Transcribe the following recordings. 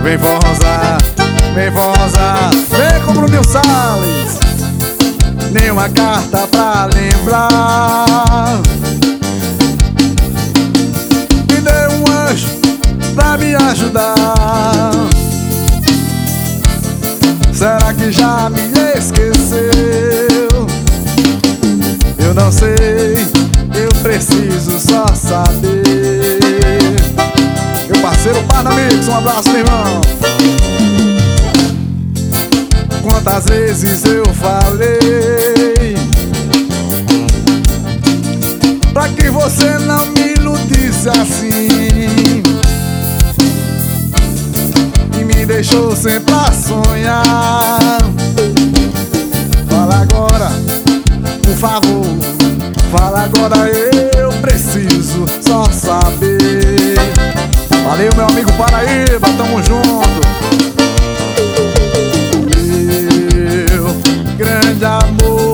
Vem forrosar, vem forrosar, vem com Bruninho Salles. Nenhuma carta pra lembrar. Me dê um anjo pra me ajudar. Será que já me esqueceu? Eu não sei, eu preciso só saber. Meu parceiro Panamix, um abraço, meu irmão. Quantas vezes eu falei pra que você não me iludisse assim e me deixou sempre pra sonhar. Fala agora, por favor, fala agora, eu preciso só saber. Valeu, meu amigo Paraíba, tamo junto. Meu grande amor,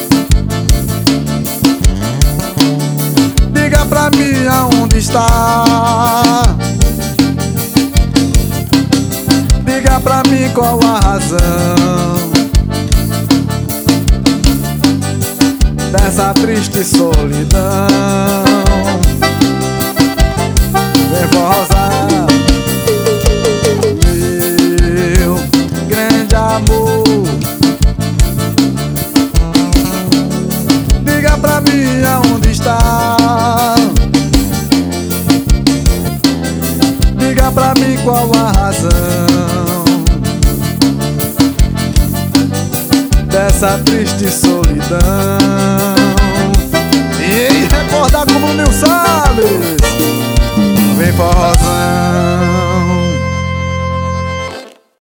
diga pra mim aonde está. Diga pra mim qual a razão dessa triste solidão. Vem forrosar, meu grande amor, diga pra mim aonde está. Diga pra mim qual a razão dessa triste solidão. E recordar como Bruninho Salles. Vem forrosar.